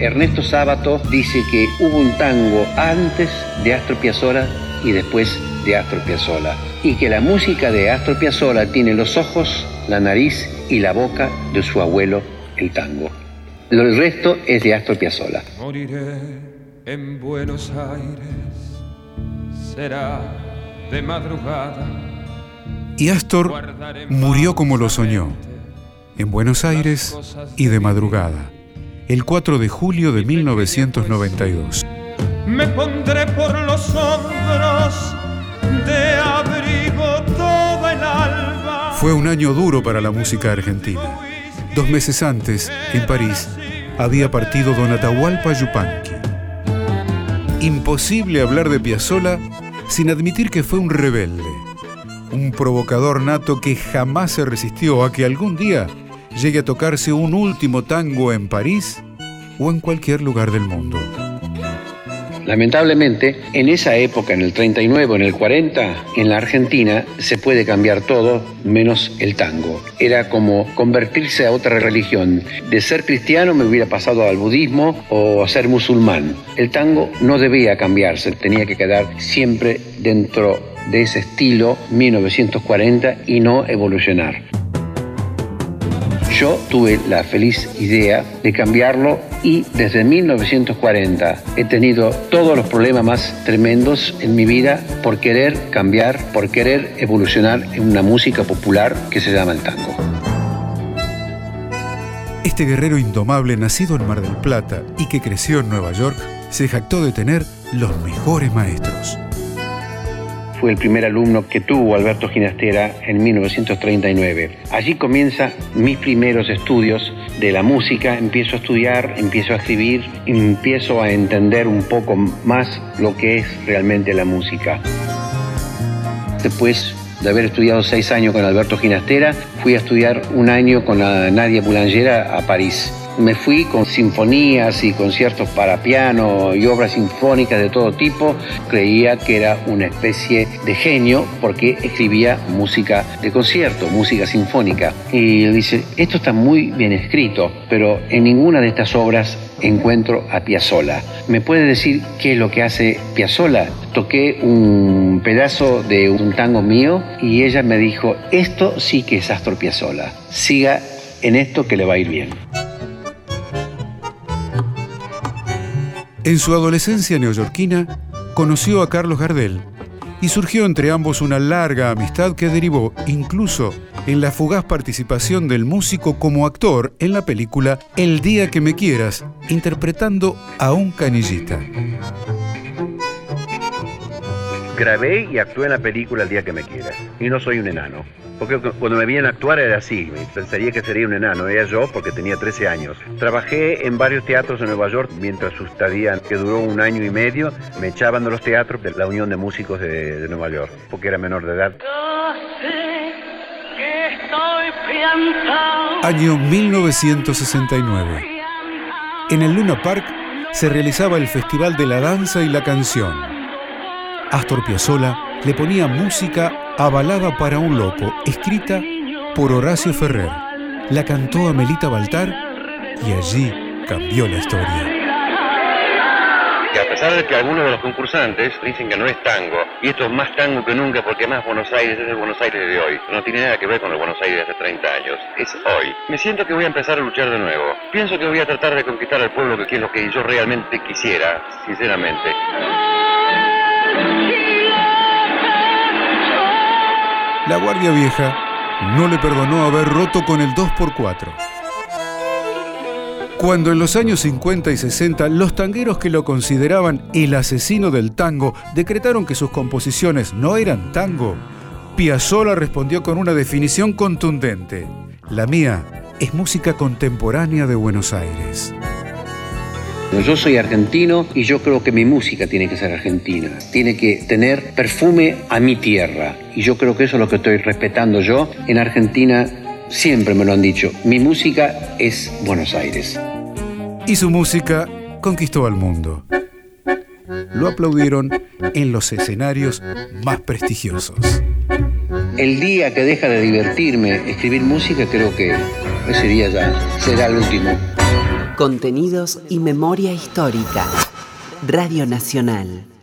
Ernesto Sábato dice que hubo un tango antes de Astor Piazzolla y después de Astor Piazzolla, y que la música de Astor Piazzolla tiene los ojos, la nariz y la boca de su abuelo, el tango. El resto es de Astor Piazzolla. Moriré en Buenos Aires, será de madrugada. Y Astor murió como lo soñó, en Buenos Aires y de madrugada, el 4 de julio de 1992. Me pondré por los hombros de abrigo todo el alba. Fue un año duro para la música argentina. 2 meses antes, en París, había partido don Atahualpa Yupanqui. Imposible hablar de Piazzolla sin admitir que fue un rebelde, un provocador nato que jamás se resistió a que algún día llegue a tocarse un último tango en París o en cualquier lugar del mundo. Lamentablemente, en esa época, en el 39 o en el 40, en la Argentina se puede cambiar todo menos el tango. Era como convertirse a otra religión. De ser cristiano me hubiera pasado al budismo o a ser musulmán. El tango no debía cambiarse, tenía que quedar siempre dentro de ese estilo 1940 y no evolucionar. Yo tuve la feliz idea de cambiarlo y desde 1940 he tenido todos los problemas más tremendos en mi vida por querer cambiar, por querer evolucionar en una música popular que se llama el tango. Este guerrero indomable, nacido en Mar del Plata y que creció en Nueva York, se jactó de tener los mejores maestros. Fue el primer alumno que tuvo Alberto Ginastera en 1939. Allí comienzan mis primeros estudios de la música. Empiezo a estudiar, empiezo a escribir, empiezo a entender un poco más lo que es realmente la música. Después de haber estudiado 6 años con Alberto Ginastera, fui a estudiar 1 año con la Nadia Boulanger a París. Me fui con sinfonías y conciertos para piano y obras sinfónicas de todo tipo. Creía que era una especie de genio porque escribía música de concierto, música sinfónica. Y dice, esto está muy bien escrito, pero en ninguna de estas obras encuentro a Piazzolla. ¿Me puede decir qué es lo que hace Piazzolla? Toqué un pedazo de un tango mío y ella me dijo, esto sí que es Astor Piazzolla. Siga en esto que le va a ir bien. En su adolescencia neoyorquina, conoció a Carlos Gardel y surgió entre ambos una larga amistad que derivó incluso en la fugaz participación del músico como actor en la película El día que me quieras, interpretando a un canillita. Grabé y actué en la película El día que me quieras. Y no soy un enano. Porque cuando me veían actuar era así. Pensaría que sería un enano. Era yo porque tenía 13 años. Trabajé en varios teatros en Nueva York mientras su estadía, que duró 1 año y medio, me echaban de los teatros de la Unión de Músicos de Nueva York. Porque era menor de edad. Año 1969. En el Luna Park se realizaba el Festival de la Danza y la Canción. Astor Piazzolla le ponía música a Balada para un loco, escrita por Horacio Ferrer. La cantó Amelita Baltar y allí cambió la historia. Y a pesar de que algunos de los concursantes dicen que no es tango, y esto es más tango que nunca porque más Buenos Aires es el Buenos Aires de hoy, no tiene nada que ver con el Buenos Aires de hace 30 años, es hoy. Me siento que voy a empezar a luchar de nuevo. Pienso que voy a tratar de conquistar al pueblo, que es lo que yo realmente quisiera, sinceramente. La Guardia Vieja no le perdonó haber roto con el 2x4. Cuando en los años 50 y 60 los tangueros que lo consideraban el asesino del tango decretaron que sus composiciones no eran tango, Piazzolla respondió con una definición contundente: la mía es música contemporánea de Buenos Aires. Yo soy argentino y yo creo que mi música tiene que ser argentina. Tiene que tener perfume a mi tierra. Y yo creo que eso es lo que estoy respetando yo. En Argentina siempre me lo han dicho. Mi música es Buenos Aires. Y su música conquistó al mundo. Lo aplaudieron en los escenarios más prestigiosos. El día que deja de divertirme escribir música, creo que ese día ya será el último. Contenidos y memoria histórica. Radio Nacional.